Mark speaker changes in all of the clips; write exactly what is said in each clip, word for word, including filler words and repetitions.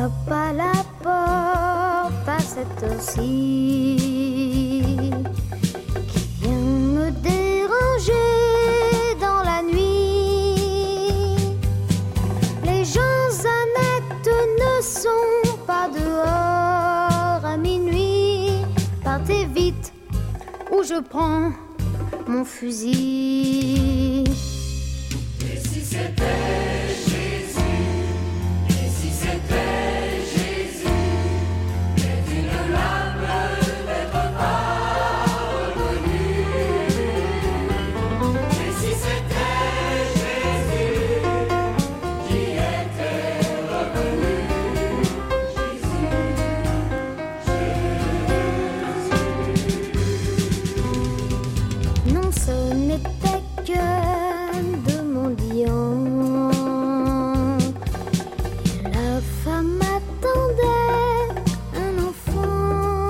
Speaker 1: Frappe à la porte à cette heure-ci, qui vient me déranger dans la nuit. Les gens honnêtes ne sont pas dehors à minuit. Partez vite ou je prends mon fusil.
Speaker 2: Et si c'était Jésus, et si c'était Jésus, mais tu ne l'as peut-être pas reconnu. Et si c'était Jésus qui était revenu, Jésus, Jésus.
Speaker 1: Non, ce n'était que de mendiants. Et la femme attendait un enfant.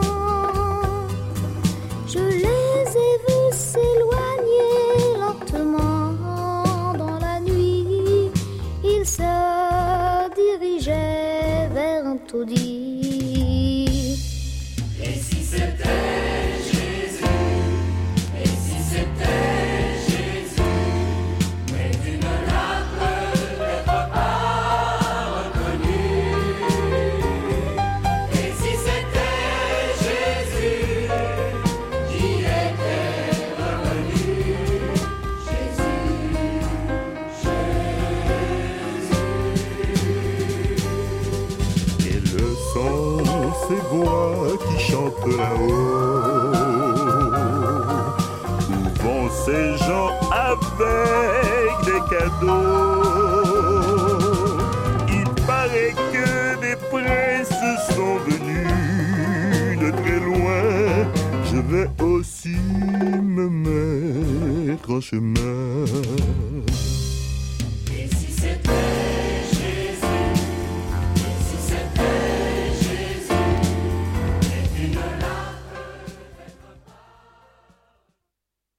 Speaker 1: Je les ai vus s'éloigner lentement dans la nuit. Ils se dirigeaient vers un taudis.
Speaker 2: Et si c'était Jésus, et si c'était Jésus, mais tu ne l'as peut-être pas reconnu. Et si c'était Jésus qui était revenu, Jésus, Jésus.
Speaker 3: Quelles sont ces voix qui chantent là-haut? Où vont ces gens avec des cadeaux? Il paraît que des princes sont venus de très loin. Je vais aussi me mettre en chemin.